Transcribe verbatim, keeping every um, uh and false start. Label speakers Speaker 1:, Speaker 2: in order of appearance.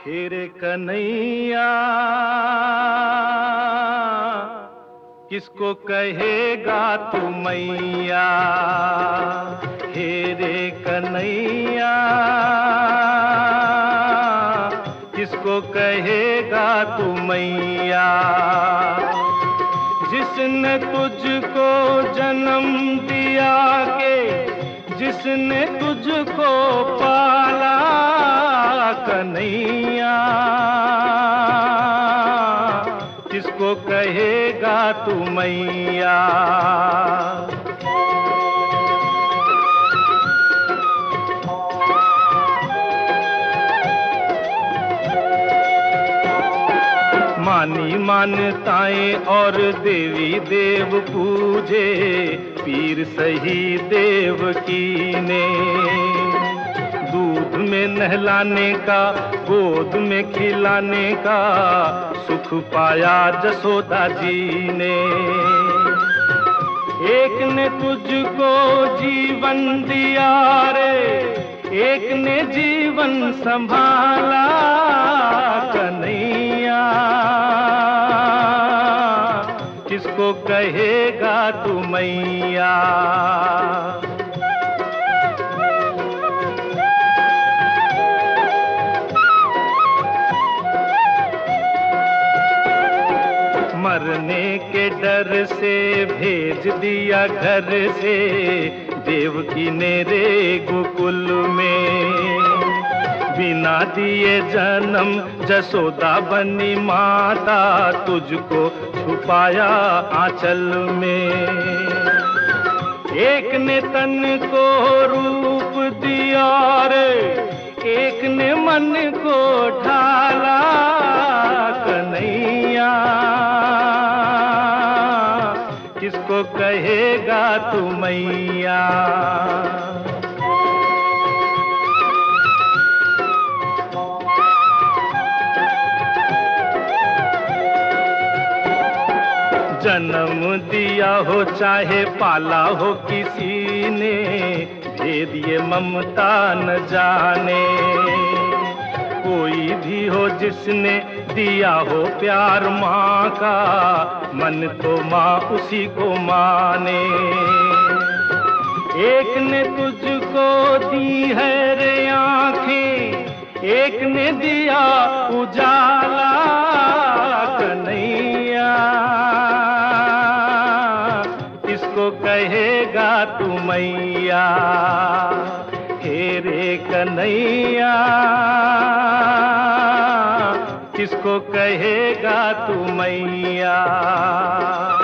Speaker 1: हेरे कन्हैया किसको कहेगा तू मैया। हेरे कन्हैया किसको कहेगा तू मैया। जिसने तुझको जन्म दिया के, जिसने तुझको पाला कन्हैया, किसको कहेगा तू मैया। मानी मान्यताएं और देवी देव पूजे, पीर सही देवकी ने। दूध में नहलाने का, गोद में खिलाने का सुख पाया जसोदा जी ने। एक ने तुझको जीवन दिया रे, एक ने जीवन संभाला कन्हैया, किसको कहेगा तू मैया। मरने के डर से भेज दिया घर से देवकी ने रे गोकुल में। बिना दिए जन्म जसोदा बनी माता, तुझको छुपाया आंचल में। एक ने तन को रूप दिया रे, एक ने मन को ढाला कन्हैया, किसको कहेगा तू मैया। जन्म दिया हो चाहे पाला हो किसी ने, भेद ये ममता न जाने। कोई भी हो जिसने दिया हो प्यार माँ का, मन तो माँ उसी को माने। एक ने तुझको दी है रे आँखें, एक ने दिया उजाला कन्हैया, किसको कहेगा तू मैया। हेरे कन्हैया किसको कहेगा तू मैया।